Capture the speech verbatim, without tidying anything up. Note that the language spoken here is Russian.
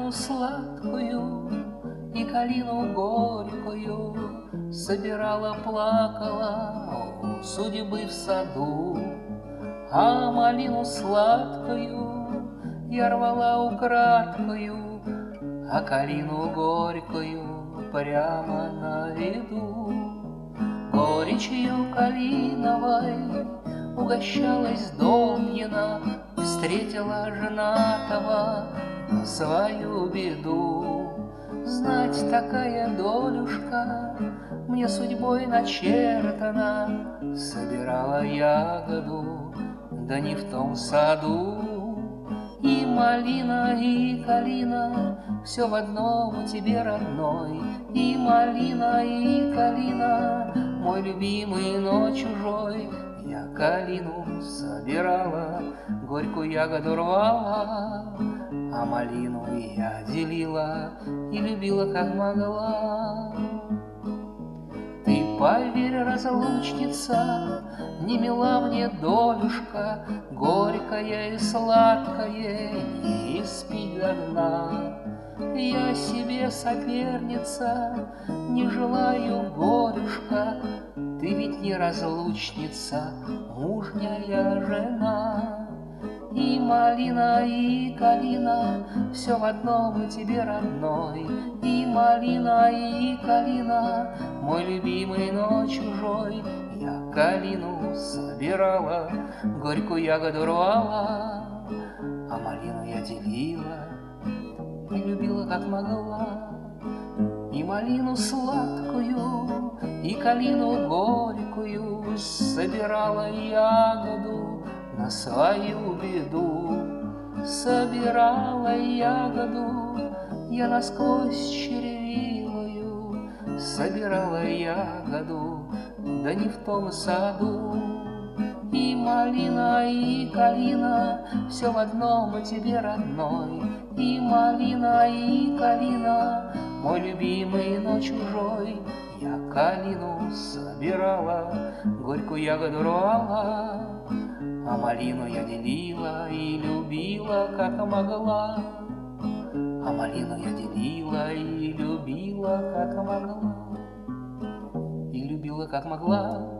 малину сладкую и калину горькую собирала, плакала у судьбы в саду. А малину сладкую я рвала украдкою, а калину горькую прямо на виду. Горечью калиновой угощалась Домнина, встретила женатого на свою беду. Знать, такая долюшка мне судьбой начертана, собирала ягоду, да не в том саду. И малина, и калина, все в одном тебе, родной. И малина, и калина, мой любимый, но чужой. Я калину собирала, горькую ягоду рвала, а малину я делила и любила, как могла. Ты поверь, разлучница, не мила мне долюшка, горькая и сладкая, не спи до дна. Я себе соперница, не желаю горюшка, ты ведь не разлучница, мужняя жена. И малина, и калина, все в одном тебе, родной. И малина, и калина, мой любимый, но чужой. Я калину собирала, горькую ягоду рвала, а малину я делила и любила, как могла. И малину сладкую, и калину горькую собирала ягоду на свою беду. Собирала ягоду я насквозь червивую, собирала ягоду, да не в том саду. И малина, и калина, все в одном тебе, родной. И малина, и калина, мой любимый, но чужой. Я калину собирала, горькую ягоду рвала, а малину я делила и любила, как могла. А малину я делила и любила, как могла. И любила, как могла.